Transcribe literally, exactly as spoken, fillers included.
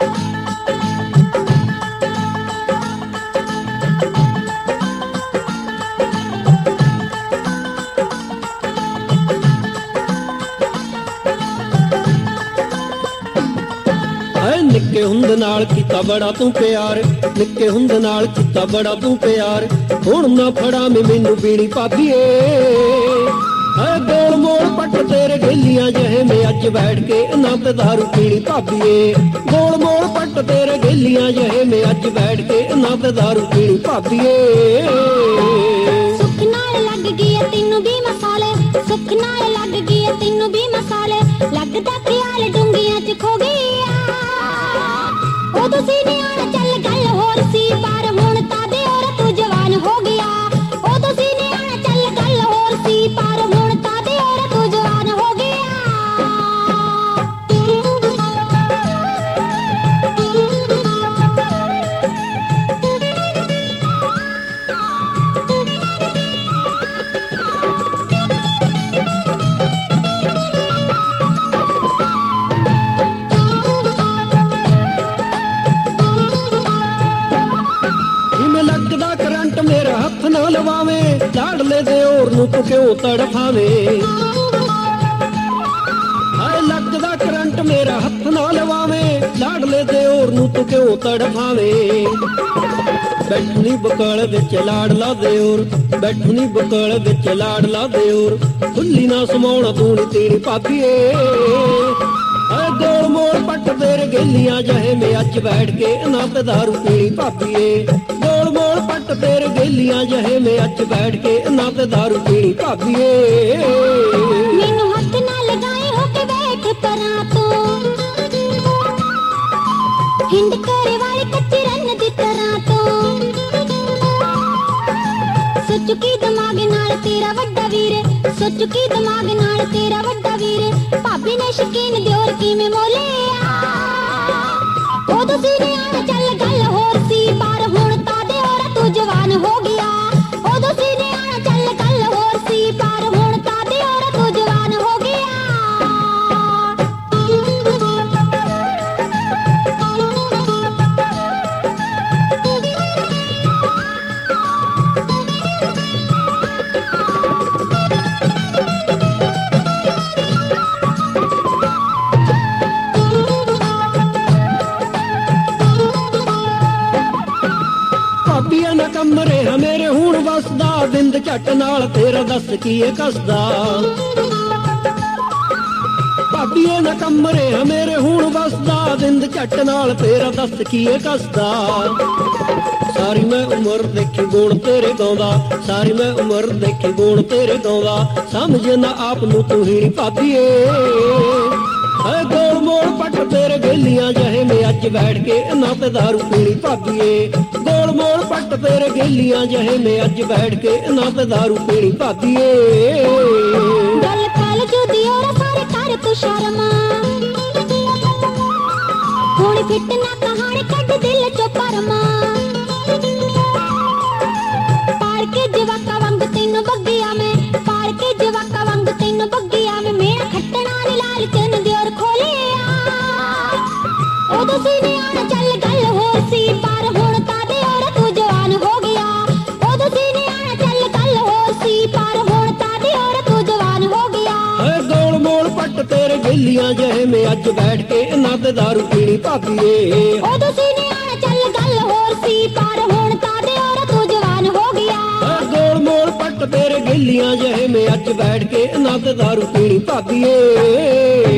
निक्के हुंद नाल कीता बड़ा तू प्यार, निक्के हुंद नाल कीता बड़ा तू प्यार, हुण ना फड़ा मैं मैनू बीड़ी भाभीए। गोल मोल पट तेरे गेलियां जहे मैं अज बैठ के ना ते दारू पीनी भाभीए। गोल मोल पट तेरे गेलियां जहे मैं अज बैठ के ना ते दारू पीनी भाभीए। सुख नाल लग गई तैनू भी मसाले, सुख नाल लग गई तैनू भी मसाले, लगदा ख्याल डूंगियां च खो गया। उदों सीने आना चल गल होर सी, पर हुण तादे और तू जवान हो गया। उदों सीने आना चल गल होर सी, पर हुण तादे और तू जवान हो गया। मेरा हथ ना लवावे, लाडले दे और नू तू क्यों तड़फावे। हाय लगदा करंट मेरा हथ ना लवावे, लाडले दे और नू तू क्यों तड़फावे। बैठनी बकल विच लाडला दे और, बैठनी बकल विच लाडला दे और, खुली ना समाउणा तू नी तेरी भाभीए। गोल मोल पट तेरे गेलियां जहे मैं अज बैठ के ना ते दारू पीनी भाभीए। गोल मोल पट तेरे गेलियां जहे मैं अज बैठ के ना ते दारू पीनी भाभीए। मैनू हथ ना लगाए हो के बैठ परां तू, हिंड करे वाली कच्ची रन दी तरह तू। सोच चुकी दिमाग नाल तेरा वड्डा वीर, सोच चुकी दिमाग नाल तेरा वड्डा वीर, भाभी ने शकीन दियोर किवें मोलिया। उदों सीने आना चल गल होर सी, पर हुण तादे और तू जवान हो गया। उदों सीने आना चल गल होर सी, पर हुण तादे और तू जवान हो गया। ना कमरे मेरे हुण वसदा, बिंद झट नाल तेरा दस की कसदा। भाभीए ना कमरे मेरे हुण वसदा, बिंद झट नाल तेरा दस की कसदा। सारी मैं उम्र देखी गुण तेरे गाउंदा, सारी मैं उम्र देखी गुण तेरे गाउंदा, समझे ना आप नू तू ही भाभीए। गोल मोल पट तेरे गेलियां जहे मैं अज बैठ के ना ते दारू पीनी भाभीए। गोल मोल पट तेरे गेलियां जहे मैं अज बैठ के ना ते दारू पीनी भाभीए। गल काल जुदी और सारे कर तू शर्मा, हुण फिट ना कहानी कट दिल चो परमा। पार के जवाका वांग तैनू बग्गिया मैं, पार के जवाका वांग तैनू बग्गिया मैं, मेरा खट्टना नी लाल चन दियोर खोलिया। उदों सीने आना चल गल होर सी, पर हुण तादे और तू जवान हो गया। उदों सीने आना चल गल होर सी, पर हुण तादे और तू जवान हो गया। गोल मोल पट तेरे गेलियां जहे मैं अज बैठ के ना ते दारू पीनी भाभीए। उदों सीने आना चल गल होर सी, पर हुण तादे और तू जवान हो गया। गोल मोल पट तेरे गेलियां जहे मैं अज बैठ के ना ते दारू पीनी भाभीए।